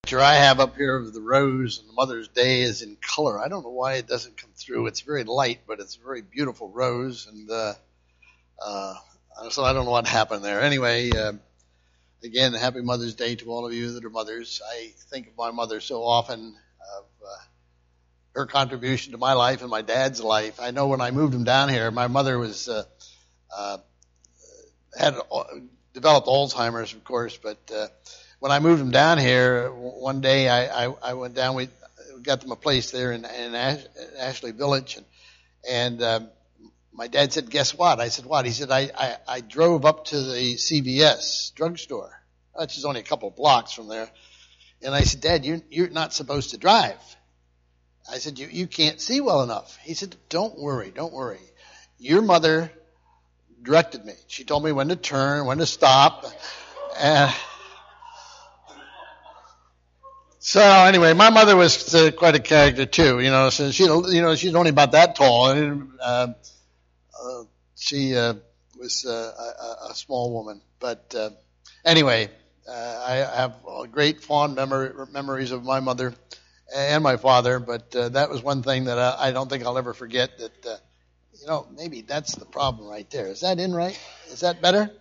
picture I have up here of the rose and Mother's Day is in color. I don't know why it doesn't come through. It's very light, but it's a very beautiful rose, and so I don't know what happened there. Anyway, again, happy Mother's Day to all of you that are mothers. I think of my mother so often, of her contribution to my life and my dad's life. I know when I moved him down here, my mother was had developed Alzheimer's, of course, but when I moved him down here, one day I went down. We got them a place there in Ashley Village, and my dad said, "Guess what?" I said, "What?" He said, "I drove up to the CVS drugstore, which is only a couple of blocks from there." And I said, "Dad, you're not supposed to drive." I said, "You can't see well enough." He said, Don't worry. Your mother directed me. She told me when to turn, when to stop." So anyway, my mother was quite a character too, so she's only about that tall. She was a small woman, but anyway, I have great fond memories of my mother and my father, but that was one thing that I don't think I'll ever forget. That maybe that's the problem right there. Is that in right? Is that better?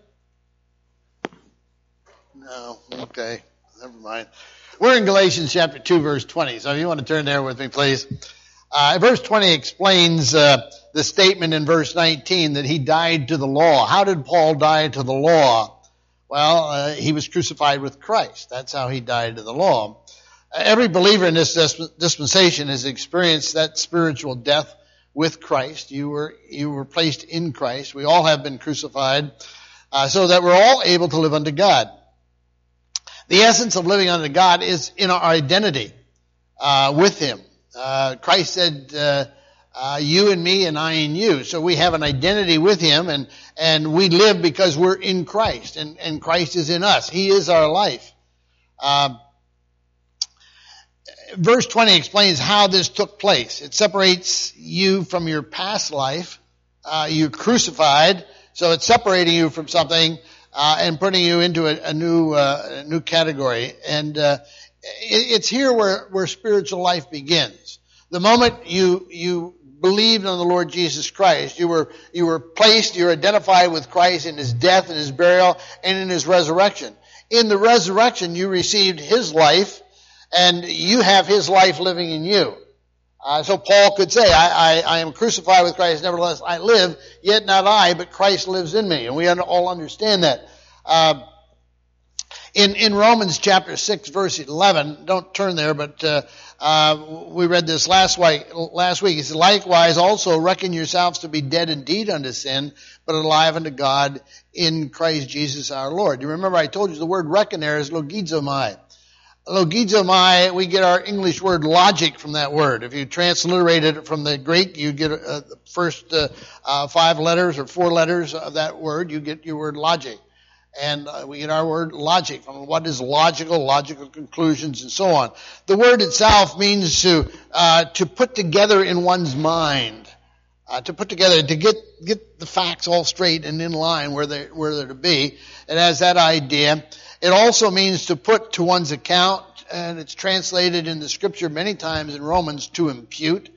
No. Okay. Never mind. We're in Galatians chapter 2, verse 20. So if you want to turn there with me, please. Verse 20 explains the statement in verse 19 that he died to the law. How did Paul die to the law? Well, he was crucified with Christ. That's how he died to the law. Every believer in this dispensation has experienced that spiritual death with Christ. You were placed in Christ. We all have been crucified so that we're all able to live unto God. The essence of living unto God is in our identity with Him. Christ said, "You in me and I in you." So we have an identity with Him, and we live because we're in Christ, and Christ is in us. He is our life. Verse 20 explains how this took place. It separates you from your past life. You're crucified, so it's separating you from something and putting you into a new category. And it's here where spiritual life begins. The moment you believed on the Lord Jesus Christ, you were placed, you're identified with Christ in His death and His burial and in His resurrection. In the resurrection, you received His life, and you have His life living in you. So Paul could say, I am crucified with Christ, nevertheless I live, yet not I, but Christ lives in me. And we all understand that. In Romans chapter 6, verse 11, don't turn there, but we read this last week. He said, "Likewise also reckon yourselves to be dead indeed unto sin, but alive unto God in Christ Jesus our Lord." You remember I told you the word reckon there is logizomai. Logizomai, we get our English word logic from that word. If you transliterate it from the Greek, you get the first 5 letters or 4 letters of that word, you get your word logic. And we get our word logic from what is logical conclusions, and so on. The word itself means to put together in one's mind, to put together, to get the facts all straight and in line where they're to be. It has that idea. It also means to put to one's account, and it's translated in the Scripture many times in Romans to impute.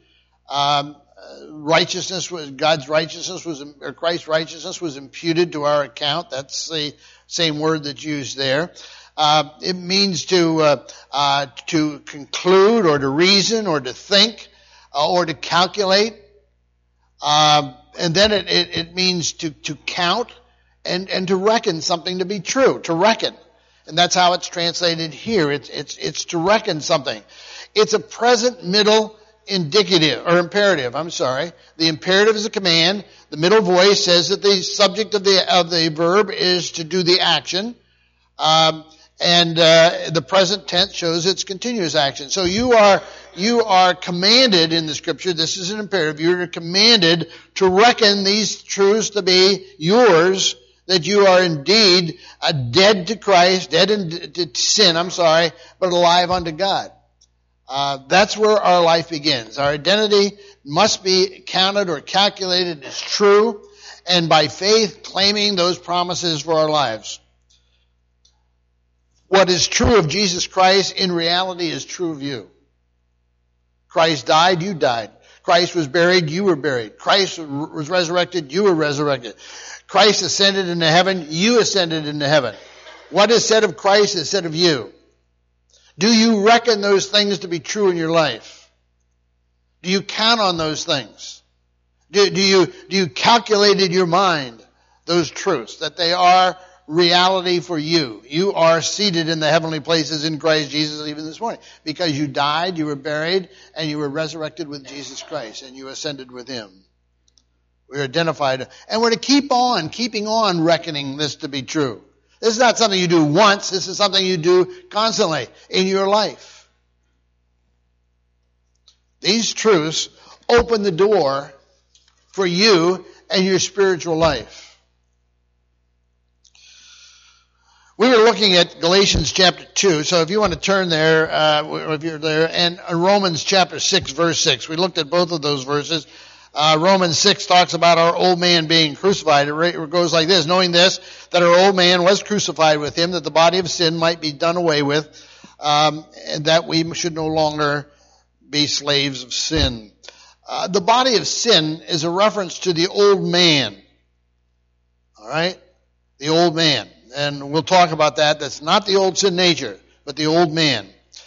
God's righteousness or Christ's righteousness was imputed to our account. That's the same word that's used there. It means to conclude or to reason or to think or to calculate. And then it means to count and to reckon something to be true, to reckon. And that's how it's translated here. It's to reckon something. It's a present middle indicative or imperative. The imperative is a command. The middle voice says that the subject of the verb is to do the action. And the present tense shows its continuous action. So you are commanded in the Scripture. This is an imperative. You're commanded to reckon these truths to be yours, that you are indeed dead to Christ, dead to sin, but alive unto God. That's where our life begins. Our identity must be counted or calculated as true, and by faith claiming those promises for our lives. What is true of Jesus Christ in reality is true of you. Christ died, you died. Christ was buried, you were buried. Christ was resurrected, you were resurrected. Christ ascended into heaven, you ascended into heaven. What is said of Christ is said of you. Do you reckon those things to be true in your life? Do you count on those things? Do you calculate in your mind those truths, that they are reality for you? You are seated in the heavenly places in Christ Jesus even this morning. Because you died, you were buried, and you were resurrected with Jesus Christ, and you ascended with Him. We're identified. And we're to keeping on reckoning this to be true. This is not something you do once. This is something you do constantly in your life. These truths open the door for you and your spiritual life. We were looking at Galatians chapter 2, so if you want to turn there, if you're there, and Romans chapter 6, verse 6. We looked at both of those verses. Romans 6 talks about our old man being crucified. It goes like this: knowing this, that our old man was crucified with him, that the body of sin might be done away with, and that we should no longer be slaves of sin. The body of sin is a reference to the old man. All right? The old man. And we'll talk about that. That's not the old sin nature, but the old man.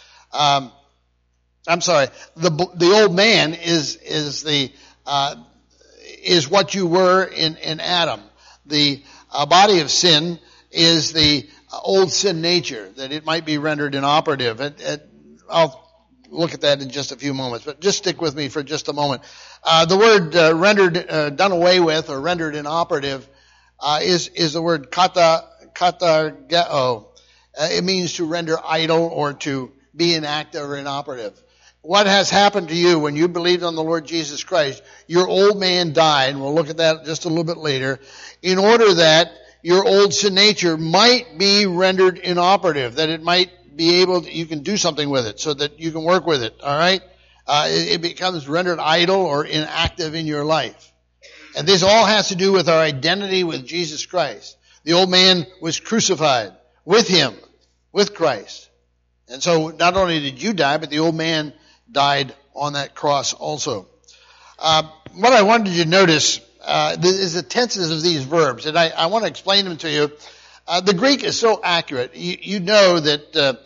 I'm sorry. The old man is what you were in Adam. The body of sin is the old sin nature, that it might be rendered inoperative. I'll look at that in just a few moments, but just stick with me for just a moment. The word rendered, done away with, or rendered inoperative, is the word katargeo. It means to render idle or to be inactive or inoperative. What has happened to you when you believed on the Lord Jesus Christ? Your old man died, and we'll look at that just a little bit later, in order that your old sin nature might be rendered inoperative, that it might be able to, you can do something with it, so that you can work with it, all right? It becomes rendered idle or inactive in your life. And this all has to do with our identity with Jesus Christ. The old man was crucified with Him, with Christ. And so not only did you die, but the old man died on that cross also. What I wanted you to notice is the tenses of these verbs, and I want to explain them to you. The Greek is so accurate. You know that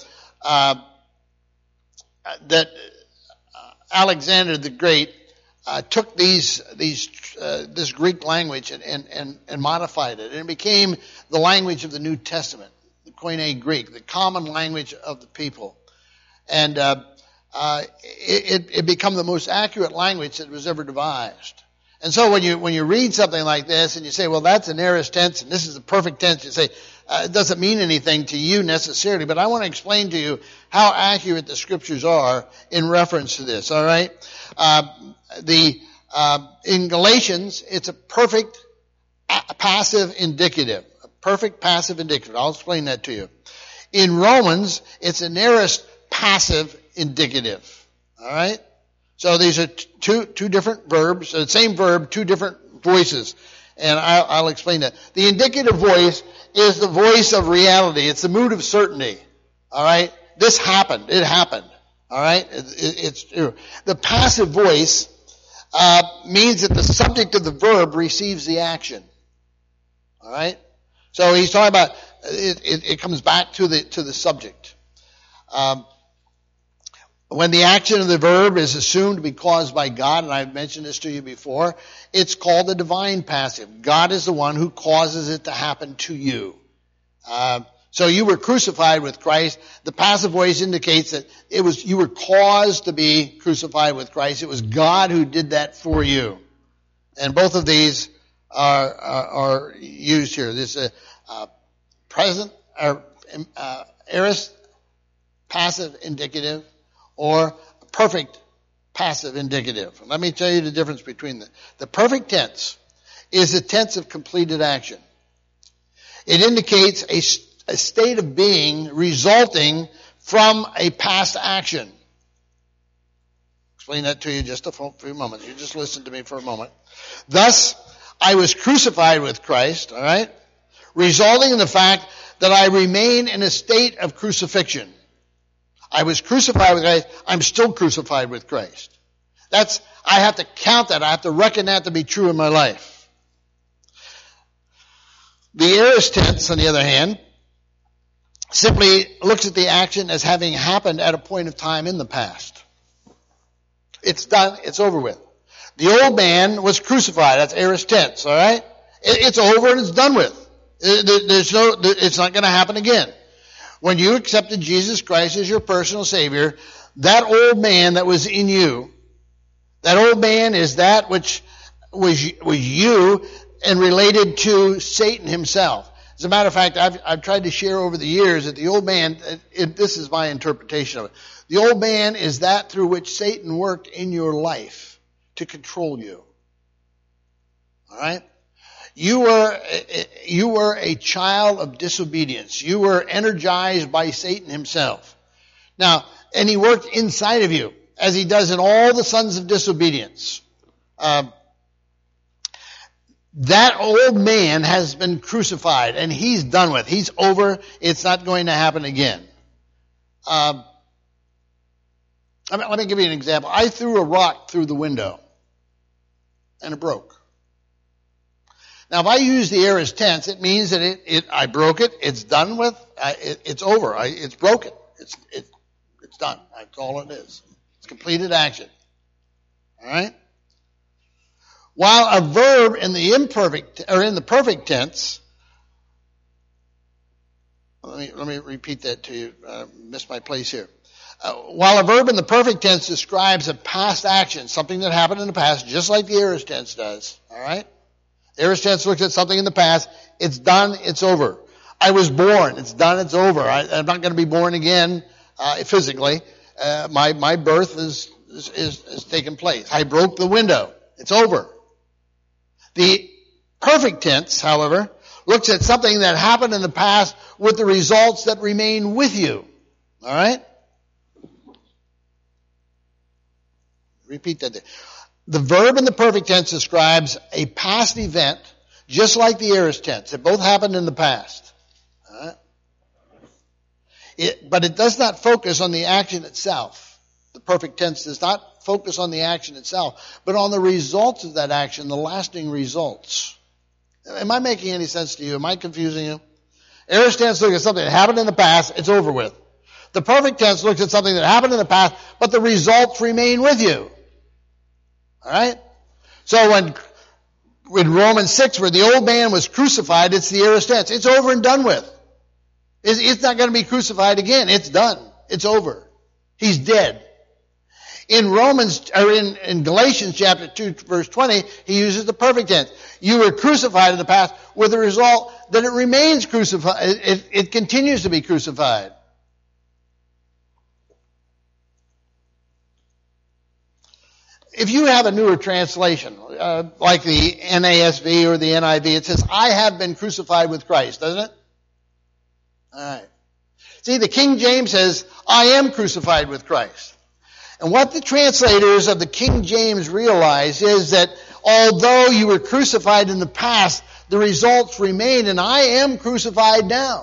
Alexander the Great took this Greek language and modified it, and it became the language of the New Testament, the Koine Greek, the common language of the people, and it became the most accurate language that was ever devised. And so when you read something like this and you say, well, that's an aorist tense and this is the perfect tense, you say, it doesn't mean anything to you necessarily, but I want to explain to you how accurate the scriptures are in reference to this, all right? In Galatians, it's a perfect passive indicative. A perfect passive indicative. I'll explain that to you. In Romans, it's an aorist passive indicative. All right? So these are two different verbs, the same verb, two different voices. And I'll explain that. The indicative voice is the voice of reality. It's the mood of certainty. All right? This happened. It happened. All right? It's true. The passive voice means that the subject of the verb receives the action. All right? So he's talking about it comes back to the subject. When the action of the verb is assumed to be caused by God, and I've mentioned this to you before, it's called the divine passive. God is the one who causes it to happen to you. So you were crucified with Christ. The passive voice indicates that you were caused to be crucified with Christ. It was God who did that for you. And both of these are used here. This is present or aorist passive indicative, or perfect passive indicative. Let me tell you the difference between them. The perfect tense is a tense of completed action. It indicates a state of being resulting from a past action. Explain that to you just a few moments. You just listen to me for a moment. Thus, I was crucified with Christ, all right? Resulting in the fact that I remain in a state of crucifixion. I was crucified with Christ. I'm still crucified with Christ. I have to count that. I have to reckon that to be true in my life. The aorist tense, on the other hand, simply looks at the action as having happened at a point of time in the past. It's done. It's over with. The old man was crucified. That's aorist tense, all right? It's over and it's done with. It's not going to happen again. When you accepted Jesus Christ as your personal Savior, that old man that was in you, that old man is that which was you and related to Satan himself. As a matter of fact, I've tried to share over the years that the old man, this is my interpretation of it, the old man is that through which Satan worked in your life to control you. All right? You were a child of disobedience. You were energized by Satan himself. Now, and he worked inside of you, as he does in all the sons of disobedience. That old man has been crucified, and he's done with. He's over. It's not going to happen again. Let me give you an example. I threw a rock through the window, and it broke. Now, if I use the aorist tense, it means that I broke it. It's done with. It's over. It's broken. It's done. That's all it is. It's completed action. All right. While a verb in the imperfect or in the perfect tense, let me repeat that to you. I missed my place here. While a verb in the perfect tense describes a past action, something that happened in the past, just like the aorist tense does. All right. The aorist tense looks at something in the past. It's done. It's over. I was born. It's done. It's over. I'm not going to be born again physically. My birth is taken place. I broke the window. It's over. The perfect tense, however, looks at something that happened in the past with the results that remain with you. All right? Repeat that there. The verb in the perfect tense describes a past event, just like the aorist tense. It both happened in the past. All right? But it does not focus on the action itself. The perfect tense does not focus on the action itself, but on the results of that action, the lasting results. Am I making any sense to you? Am I confusing you? Aorist tense looks at something that happened in the past, it's over with. The perfect tense looks at something that happened in the past, but the results remain with you. All right? So when Romans 6, where the old man was crucified, it's the aorist tense. It's over and done with. It's not going to be crucified again. It's done. It's over. He's dead. In in Galatians chapter 2, verse 20, he uses the perfect tense. You were crucified in the past with the result that it remains crucified. It continues to be crucified. If you have a newer translation, like the NASV or the NIV, it says, I have been crucified with Christ, doesn't it? All right. See, the King James says, I am crucified with Christ. And what the translators of the King James realize is that although you were crucified in the past, the results remain, and I am crucified now.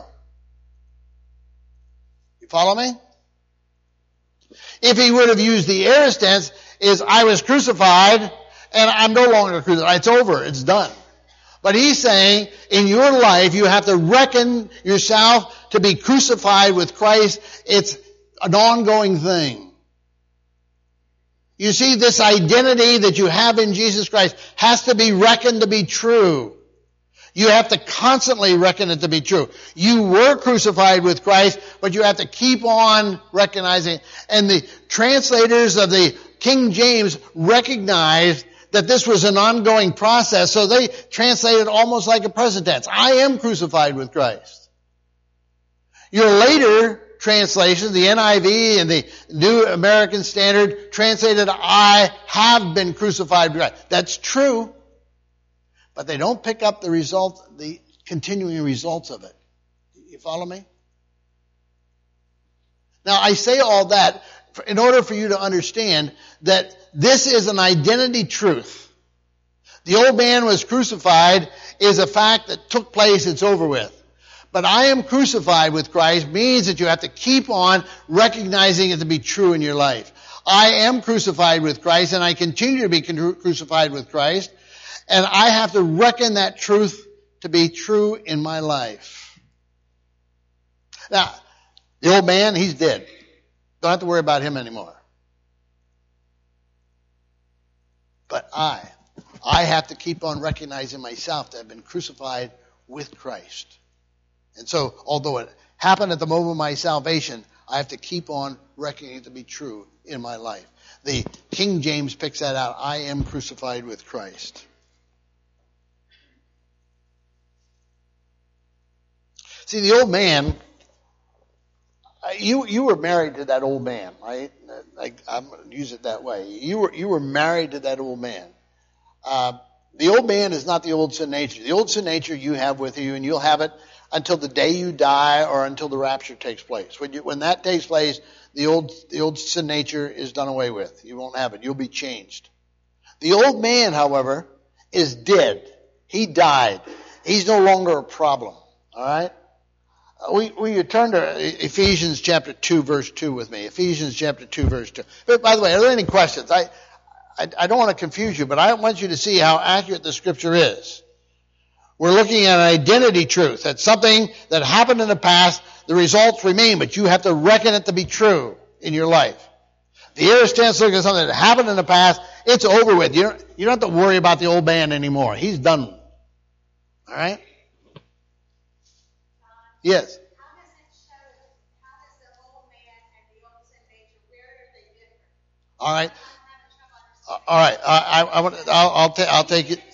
You follow me? If he would have used the aorist tense, is I was crucified, and I'm no longer crucified. It's over. It's done. But he's saying, in your life, you have to reckon yourself to be crucified with Christ. It's an ongoing thing. You see, this identity that you have in Jesus Christ has to be reckoned to be true. You have to constantly reckon it to be true. You were crucified with Christ, but you have to keep on recognizing. And the translators of the King James recognized that this was an ongoing process, so they translated almost like a present tense. I am crucified with Christ. Your later translations, the NIV and the New American Standard, translated, I have been crucified with Christ. That's true, but they don't pick up the continuing results of it. You follow me? Now, I say all that in order for you to understand that this is an identity truth. The old man was crucified is a fact that took place, it's over with. But I am crucified with Christ means that you have to keep on recognizing it to be true in your life. I am crucified with Christ, and I continue to be crucified with Christ, and I have to reckon that truth to be true in my life. Now, the old man, he's dead. Don't have to worry about him anymore. But I have to keep on recognizing myself that I've been crucified with Christ. And so, although it happened at the moment of my salvation, I have to keep on reckoning it to be true in my life. The King James picks that out. I am crucified with Christ. See, the old man, you were married to that old man, right? I'm going to use it that way. You were married to that old man. The old man is not the old sin nature. The old sin nature you have with you, and you'll have it until the day you die or until the rapture takes place. When that takes place, the old sin nature is done away with. You won't have it. You'll be changed. The old man, however, is dead. He died. He's no longer a problem. All right? Will you turn to Ephesians chapter 2, verse 2 with me? Ephesians chapter 2, verse 2. But by the way, are there any questions? I don't want to confuse you, but I want you to see how accurate the scripture is. We're looking at an identity truth. That's something that happened in the past. The results remain, but you have to reckon it to be true in your life. The aorist stance looking at something that happened in the past. It's over with. You don't have to worry about the old man anymore. He's done. All right? Yes. All right. All right. I'll take it.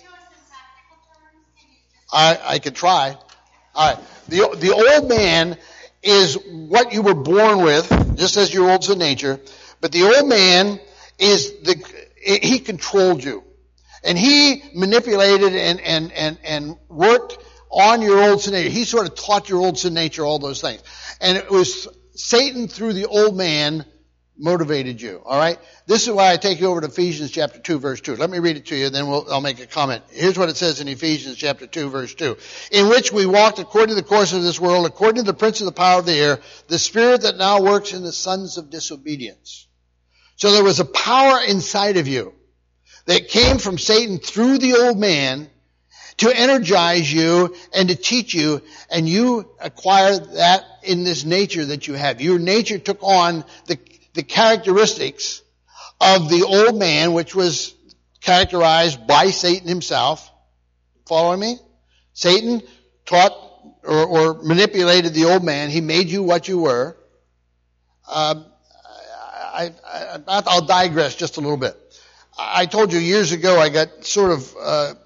I could try. All right. The old man is what you were born with, just as your old sin nature. But the old man he controlled you. And he manipulated and worked on your old sin nature. He sort of taught your old sin nature all those things. And it was Satan through the old man motivated you. All right? This is why I take you over to Ephesians chapter 2, verse 2. Let me read it to you, then I'll make a comment. Here's what it says in Ephesians chapter 2, verse 2. In which we walked according to the course of this world, according to the prince of the power of the air, the spirit that now works in the sons of disobedience. So there was a power inside of you that came from Satan through the old man to energize you and to teach you, and you acquired that in this nature that you have. Your nature took on the characteristics of the old man, which was characterized by Satan himself. Following me? Satan taught or manipulated the old man. He made you what you were. I'll digress just a little bit. I told you years ago I got sort of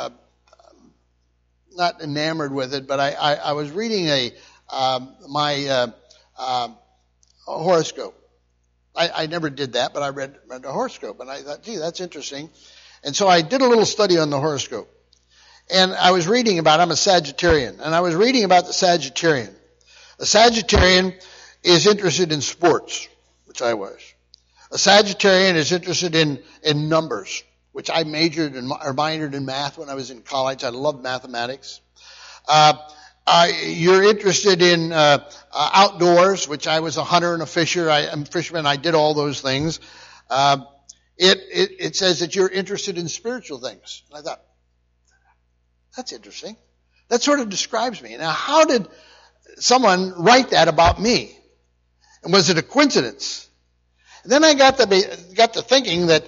not enamored with it, but I was reading my horoscope. I never did that, but I read the horoscope, and I thought, gee, that's interesting. And so I did a little study on the horoscope. And I was reading about, I'm a Sagittarian, and I was reading about the Sagittarian. A Sagittarian is interested in sports, which I was. A Sagittarian is interested in numbers, which I minored in math when I was in college. I loved mathematics. You're interested in outdoors, which I was a hunter and a fisher. I'm a fisherman. I did all those things. It says that you're interested in spiritual things. And I thought, that's interesting. That sort of describes me. Now, how did someone write that about me? And was it a coincidence? And then I got to thinking that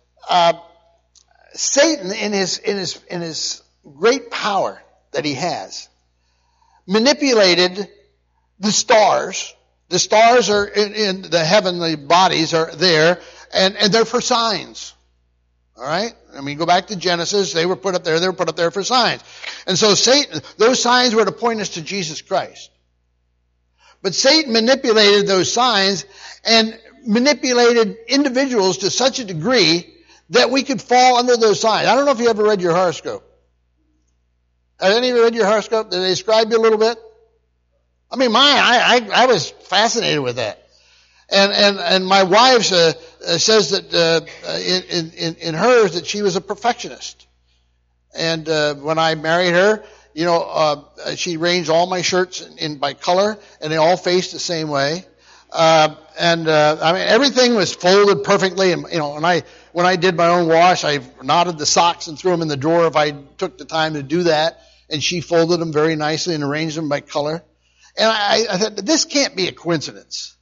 Satan, in his great power that he has, manipulated the stars. The stars are in the heavenly bodies are there, and they're for signs. All right? I mean, go back to Genesis. They were put up there. They were put up there for signs. And so Satan, those signs were to point us to Jesus Christ. But Satan manipulated those signs and manipulated individuals to such a degree that we could fall under those signs. I don't know if you ever read your horoscope. Have any of you read your horoscope? Did they describe you a little bit? I mean, I was fascinated with that. And my wife says that in hers that she was a perfectionist. And when I married her, she arranged all my shirts in by color, and they all faced the same way. Everything was folded perfectly. And, when I did my own wash, I knotted the socks and threw them in the drawer if I took the time to do that. And she folded them very nicely and arranged them by color. And I thought, this can't be a coincidence.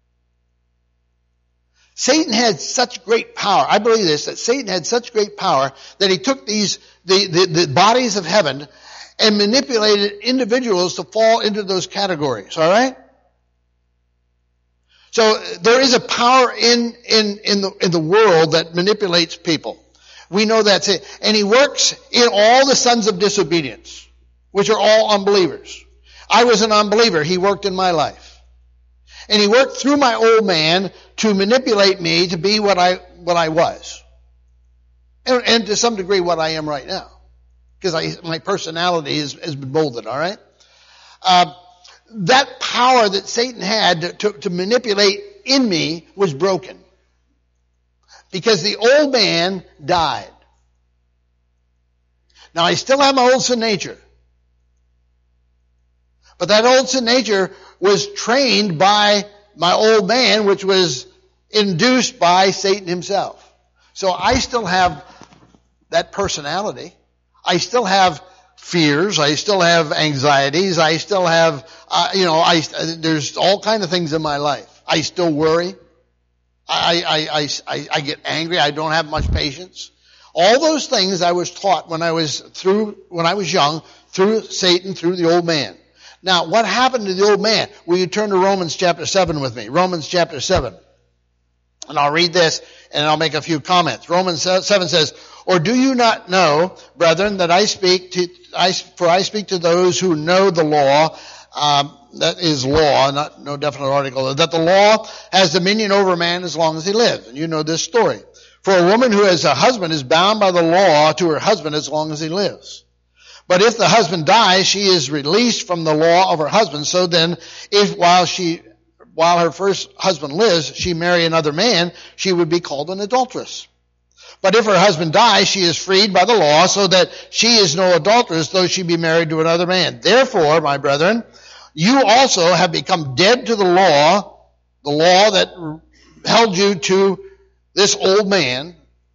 Satan had such great power. I believe this, that Satan had such great power that he took the bodies of heaven and manipulated individuals to fall into those categories. All right? So there is a power in the world that manipulates people. We know that's it. And he works in all the sons of disobedience, which are all unbelievers. I was an unbeliever. He worked in my life. And he worked through my old man to manipulate me to be what I was. And to some degree what I am right now. Because my personality has been molded, all right? That power that Satan had to manipulate in me was broken. Because the old man died. Now I still have my old sin nature. But that old sin nature was trained by my old man, which was induced by Satan himself. So I still have that personality. I still have fears. I still have anxieties. I still have, there's all kinds of things in my life. I still worry. I get angry. I don't have much patience. All those things I was taught when I was young, through Satan, through the old man. Now, what happened to the old man? Will you turn to Romans chapter 7 with me? Romans chapter 7. And I'll read this and I'll make a few comments. Romans 7 says, "Or do you not know, brethren, that I speak to those who know the law," that is law, no definite article, "that the law has dominion over a man as long as he lives." And you know this story. "For a woman who has a husband is bound by the law to her husband as long as he lives. But if the husband dies, she is released from the law of her husband. So then, if while her first husband lives, she marry another man, she would be called an adulteress. But if her husband dies, she is freed by the law, so that she is no adulteress, though she be married to another man. Therefore, my brethren, you also have become dead to the law that held you to this old man.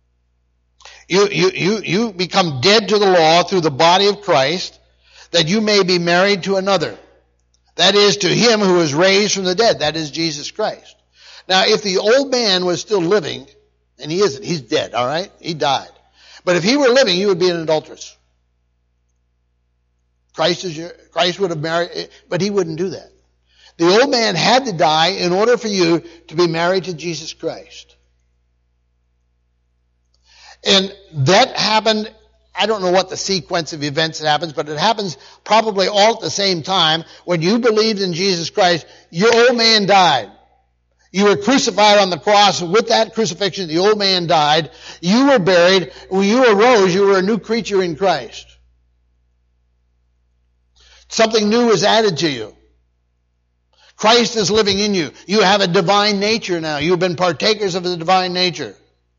You become dead to the law through the body of Christ, that you may be married to another. That is, to him who was raised from the dead. That is Jesus Christ. Now, if the old man was still living, and he isn't, he's dead, all right? He died. But if he were living, you would be an adulteress. Christ would have married, but he wouldn't do that. The old man had to die in order for you to be married to Jesus Christ. And that happened, I don't know what the sequence of events that happens, but it happens probably all at the same time. When you believed in Jesus Christ, your old man died. You were crucified on the cross. With that crucifixion, the old man died. You were buried. When you arose, you were a new creature in Christ. Something new was added to you. Christ is living in you. You have a divine nature now. You've been partakers of the divine nature.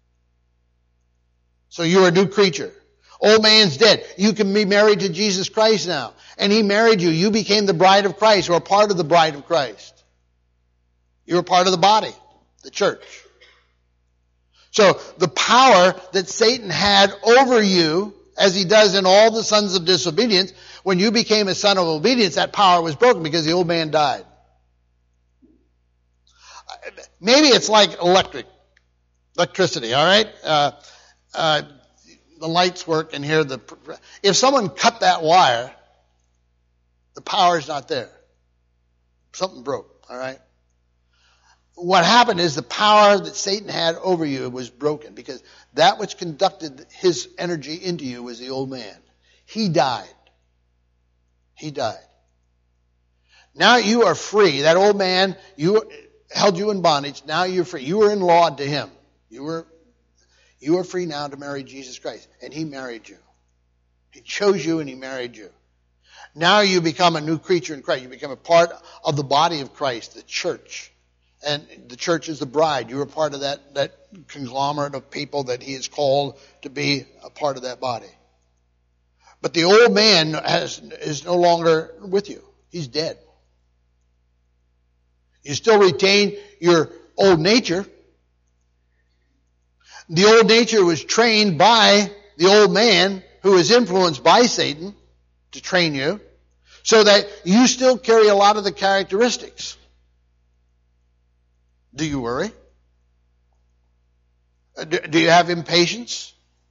So you're a new creature. Old man's dead. You can be married to Jesus Christ now. And he married you. You became the bride of Christ, or a part of the bride of Christ. You're a part of the body, the church. So the power that Satan had over you, as he does in all the sons of disobedience, when you became a son of obedience, that power was broken because the old man died. Maybe it's like electricity, all right? The lights work in here. If someone cut that wire, the power's not there. Something broke, all right? What happened is the power that Satan had over you was broken, because that which conducted his energy into you was the old man. He died. He died. Now you are free. That old man held you in bondage. Now you're free. You were in law to him. You are free now to marry Jesus Christ. And he married you. He chose you and he married you. Now you become a new creature in Christ. You become a part of the body of Christ, the church. And the church is the bride. You are part of that conglomerate of people that he has called to be a part of that body. But the old man is no longer with you. He's dead. You still retain your old nature. The old nature was trained by the old man who is influenced by Satan to train you, so that you still carry a lot of the characteristics. Do you worry? Do you have impatience?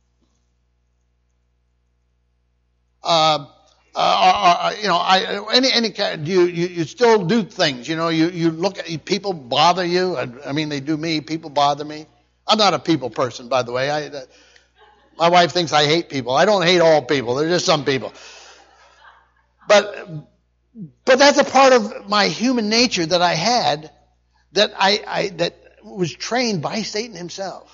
You still do things. You look at people bother you. I mean, they do me. People bother me. I'm not a people person, by the way. My wife thinks I hate people. I don't hate all people. There's just some people. But that's a part of my human nature that I had, that that was trained by Satan himself.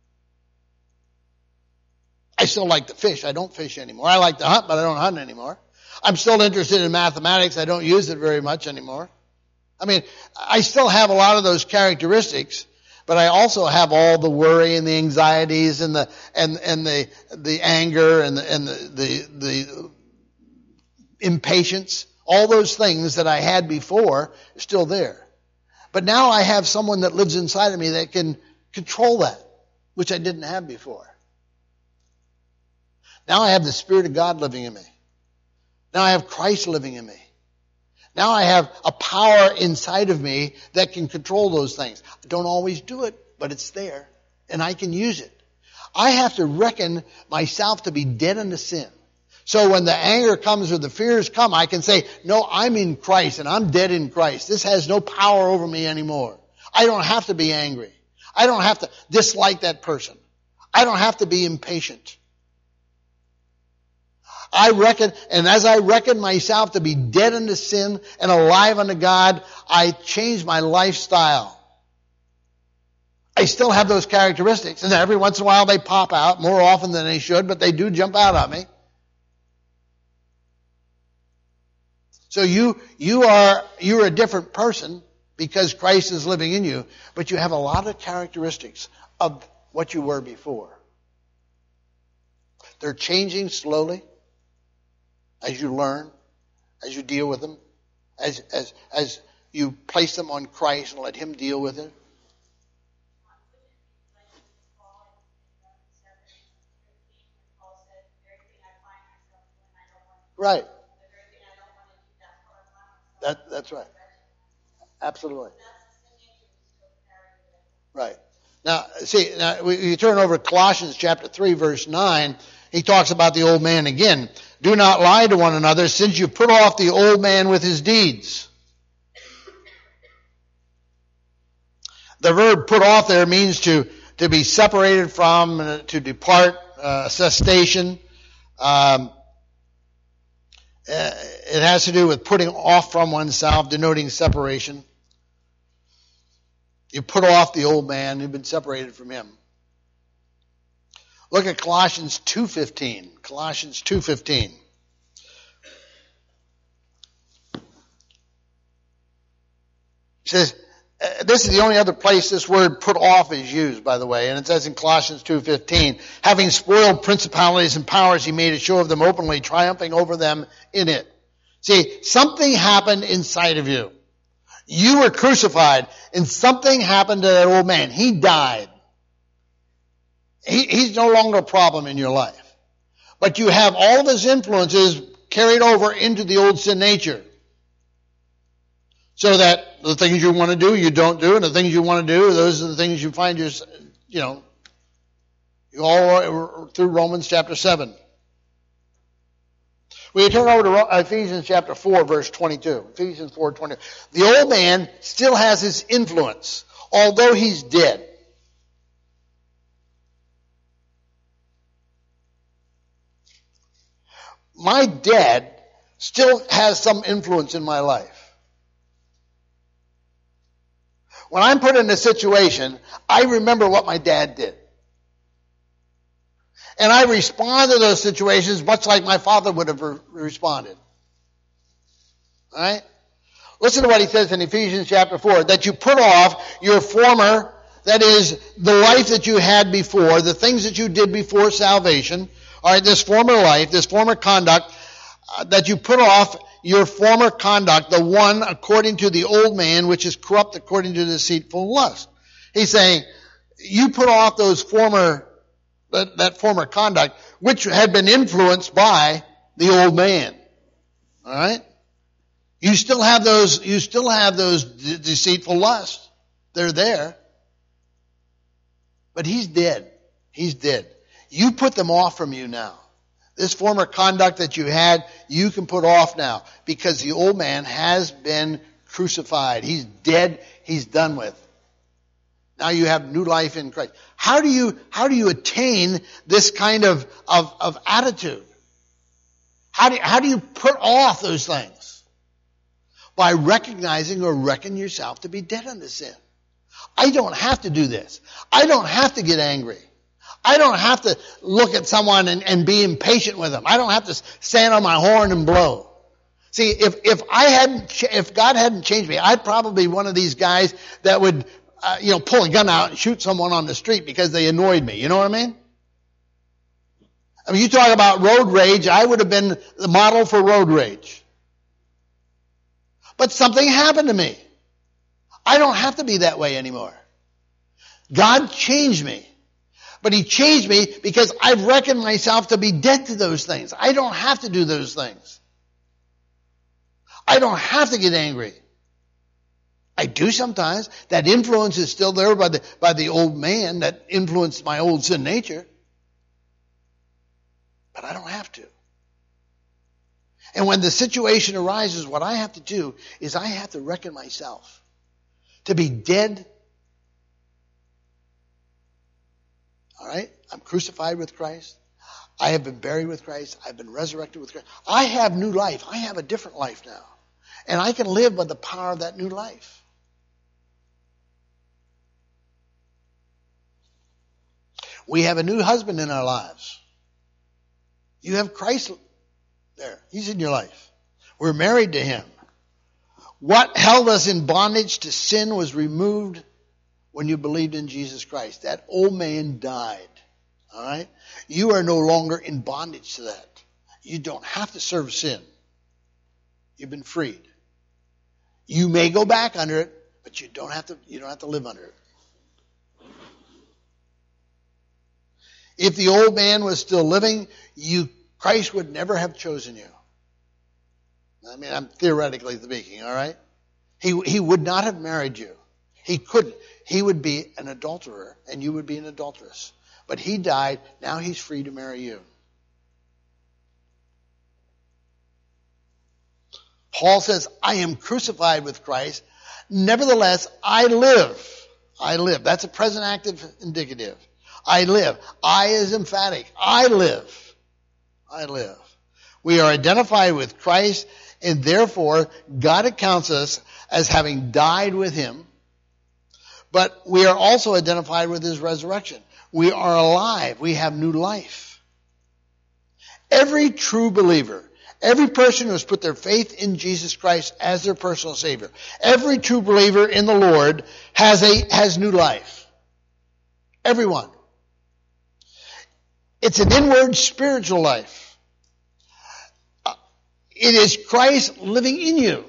I still like to fish. I don't fish anymore. I like to hunt, but I don't hunt anymore. I'm still interested in mathematics. I don't use it very much anymore. I mean, I still have a lot of those characteristics, but I also have all the worry and the anxieties and the anger and the impatience. All those things that I had before are still there. But now I have someone that lives inside of me that can control that, which I didn't have before. Now I have the Spirit of God living in me. Now I have Christ living in me. Now I have a power inside of me that can control those things. I don't always do it, but it's there, and I can use it. I have to reckon myself to be dead unto sin. So when the anger comes or the fears come, I can say, no, I'm in Christ, and I'm dead in Christ. This has no power over me anymore. I don't have to be angry. I don't have to dislike that person. I don't have to be impatient. I reckon, and as I reckon myself to be dead unto sin and alive unto God, I change my lifestyle. I still have those characteristics, and every once in a while they pop out, more often than they should, but they do jump out at me. So you're a different person because Christ is living in you, but you have a lot of characteristics of what you were before. They're changing slowly. As you learn, as you deal with them, as you place them on Christ and let Him deal with it. Right. That's right. Absolutely. Right. Now, you turn over to Colossians chapter 3, verse 9. He talks about the old man again. Do not lie to one another, since you put off the old man with his deeds. The verb put off there means to be separated from, to depart, cessation. It has to do with putting off from oneself, denoting separation. You put off the old man, you've been separated from him. Look at Colossians 2:15. Colossians 2:15. It says, this is the only other place this word put off is used, by the way. And it says in Colossians 2:15, having spoiled principalities and powers, he made a show of them openly, triumphing over them in it. See, something happened inside of you. You were crucified, and something happened to that old man. He died. He's no longer a problem in your life. But you have all of his influences carried over into the old sin nature. So that the things you want to do, you don't do, and the things you want to do, those are the things you find you all through Romans chapter 7. We turn over to Ephesians chapter 4, verse 22. Ephesians 4:22. The old man still has his influence, although he's dead. My dad still has some influence in my life. When I'm put in a situation, I remember what my dad did. And I respond to those situations much like my father would have responded. All right? Listen to what he says in Ephesians chapter 4, that you put off your former, that is, the life that you had before, the things that you did before salvation, All right, this former life, this former conduct, that you put off your former conduct, the one according to the old man, which is corrupt according to deceitful lust. He's saying, you put off those that former conduct, which had been influenced by the old man. All right? You still have those deceitful lusts. They're there. But he's dead. He's dead. You put them off from you now. This former conduct that you had, you can put off now, because the old man has been crucified. He's dead. He's done with. Now you have new life in Christ. How do you attain this kind of attitude? How do you put off those things? By recognizing or reckoning yourself to be dead unto sin. I don't have to do this. I don't have to get angry. I don't have to look at someone and be impatient with them. I don't have to stand on my horn and blow. See, if God hadn't changed me, I'd probably be one of these guys that would, pull a gun out and shoot someone on the street because they annoyed me. You know what I mean? I mean, you talk about road rage, I would have been the model for road rage. But something happened to me. I don't have to be that way anymore. God changed me. But he changed me because I've reckoned myself to be dead to those things. I don't have to do those things. I don't have to get angry. I do sometimes. That influence is still there by the old man that influenced my old sin nature. But I don't have to. And when the situation arises, what I have to do is I have to reckon myself to be dead. All right? I'm crucified with Christ. I have been buried with Christ. I've been resurrected with Christ. I have new life. I have a different life now. And I can live by the power of that new life. We have a new husband in our lives. You have Christ there. He's in your life. We're married to him. What held us in bondage to sin was removed when you believed in Jesus Christ. That old man died. All right? You are no longer in bondage to that. You don't have to serve sin. You've been freed. You may go back under it, but you don't have to live under it. If the old man was still living, Christ would never have chosen you. I mean, I'm theoretically speaking, all right? He would not have married you. He couldn't. He would be an adulterer, and you would be an adulteress. But he died. Now he's free to marry you. Paul says, I am crucified with Christ. Nevertheless, I live. I live. That's a present active indicative. I live. I is emphatic. I live. I live. We are identified with Christ, and therefore God accounts us as having died with him. But we are also identified with his resurrection. We are alive. We have new life. Every true believer, every person who has put their faith in Jesus Christ as their personal Savior, every true believer in the Lord has new life. Everyone. It's an inward spiritual life. It is Christ living in you.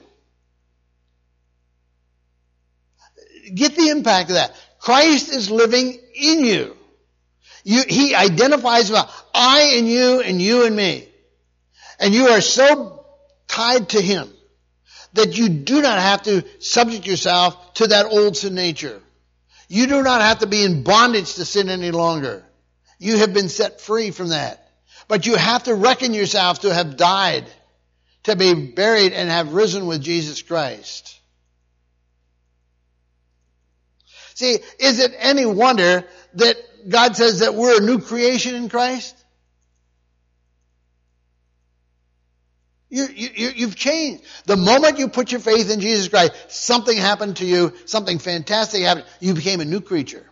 Get the impact of that. Christ is living in you. He identifies with I and you and me. And you are so tied to him that you do not have to subject yourself to that old sin nature. You do not have to be in bondage to sin any longer. You have been set free from that. But you have to reckon yourself to have died, to be buried and have risen with Jesus Christ. See, is it any wonder that God says that we're a new creation in Christ? You've changed. The moment you put your faith in Jesus Christ, something happened to you, something fantastic happened. You became a new creature.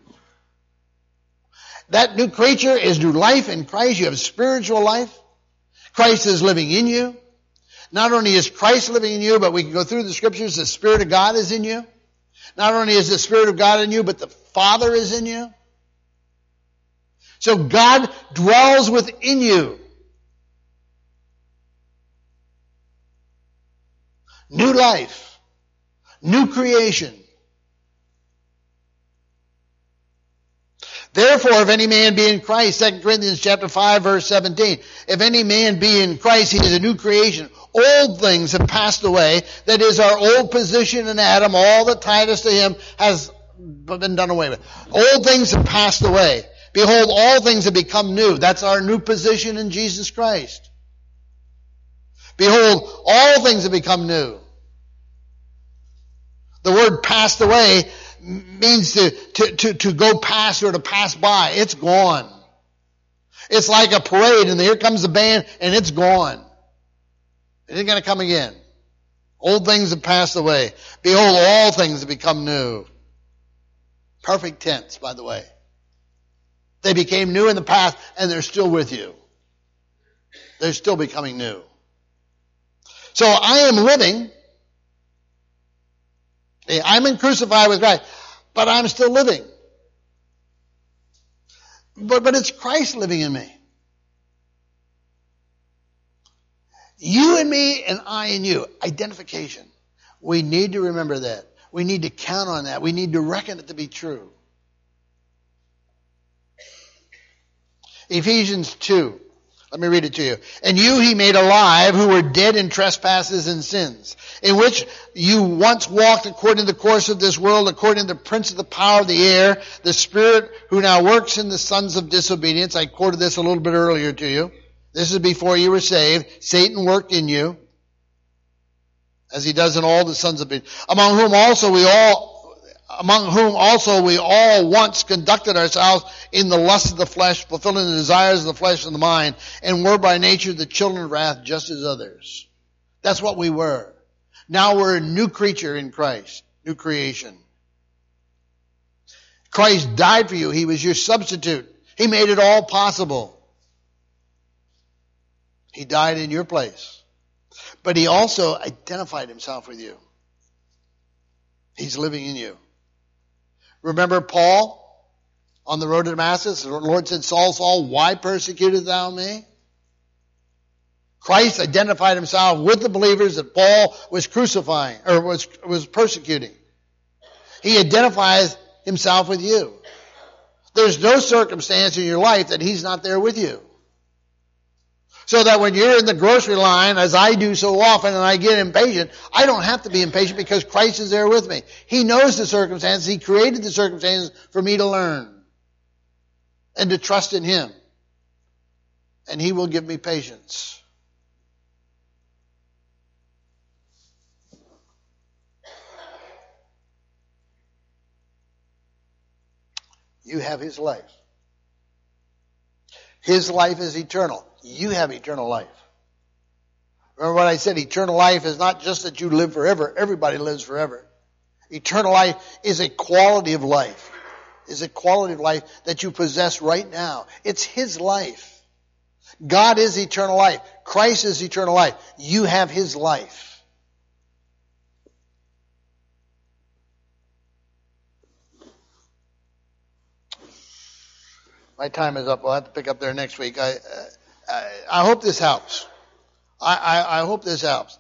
That new creature is new life in Christ. You have spiritual life. Christ is living in you. Not only is Christ living in you, but we can go through the scriptures, the Spirit of God is in you. Not only is the Spirit of God in you, but the Father is in you. So God dwells within you. New life. New creation. Therefore, if any man be in Christ, 2 Corinthians chapter 5, verse 17, if any man be in Christ, he is a new creation. Old things have passed away. That is, our old position in Adam, all that tied us to him, has been done away with. Old things have passed away. Behold, all things have become new. That's our new position in Jesus Christ. Behold, all things have become new. The word passed away means to go past or to pass by. It's gone. It's like a parade and here comes the band and it's gone. It ain't going to come again. Old things have passed away. Behold, all things have become new. Perfect tense, by the way. They became new in the past and they're still with you. They're still becoming new. So I am living. I'm in crucified with Christ, but I'm still living. But it's Christ living in me. You and me and I and you. Identification. We need to remember that. We need to count on that. We need to reckon it to be true. Ephesians 2. Let me read it to you. And you he made alive who were dead in trespasses and sins, in which you once walked according to the course of this world, according to the prince of the power of the air, the spirit who now works in the sons of disobedience. I quoted this a little bit earlier to you. This is before you were saved. Satan worked in you, as he does in all the sons of disobedience, among whom also we all once conducted ourselves in the lust of the flesh, fulfilling the desires of the flesh and the mind, and were by nature the children of wrath, just as others. That's what we were. Now we're a new creature in Christ, new creation. Christ died for you. He was your substitute. He made it all possible. He died in your place. But he also identified himself with you. He's living in you. Remember Paul on the road to Damascus? The Lord said, Saul, Saul, why persecutest thou me? Christ identified himself with the believers that Paul was crucifying, or was persecuting. He identifies himself with you. There's no circumstance in your life that he's not there with you. So that when you're in the grocery line, as I do so often, and I get impatient, I don't have to be impatient because Christ is there with me. He knows the circumstances. He created the circumstances for me to learn and to trust in him. And he will give me patience. You have his life. His life is eternal. You have eternal life. Remember what I said? Eternal life is not just that you live forever. Everybody lives forever. Eternal life is a quality of life. Is a quality of life that you possess right now. It's his life. God is eternal life. Christ is eternal life. You have his life. My time is up. We'll have to pick up there next week. I hope this helps. I hope this helps.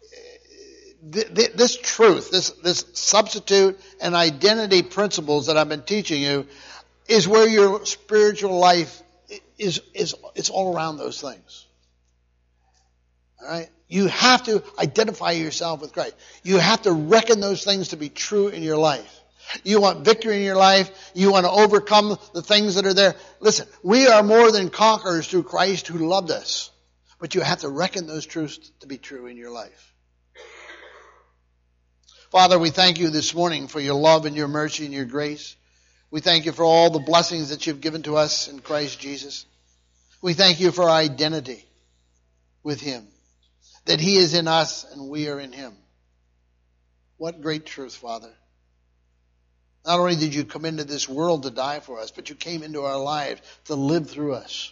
This truth, this substitute and identity principles that I've been teaching you is where your spiritual life is it's all around those things. All right? You have to identify yourself with Christ. You have to reckon those things to be true in your life. You want victory in your life. You want to overcome the things that are there. Listen, we are more than conquerors through Christ who loved us. But you have to reckon those truths to be true in your life. Father, we thank you this morning for your love and your mercy and your grace. We thank you for all the blessings that you've given to us in Christ Jesus. We thank you for our identity with him. That he is in us and we are in him. What great truth, Father. Not only did you come into this world to die for us, but you came into our lives to live through us.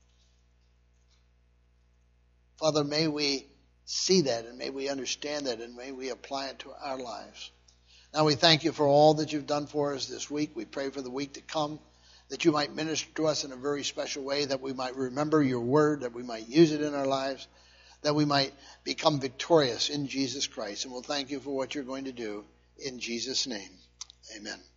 Father, may we see that and may we understand that and may we apply it to our lives. Now we thank you for all that you've done for us this week. We pray for the week to come, that you might minister to us in a very special way, that we might remember your word, that we might use it in our lives, that we might become victorious in Jesus Christ. And we'll thank you for what you're going to do in Jesus' name. Amen.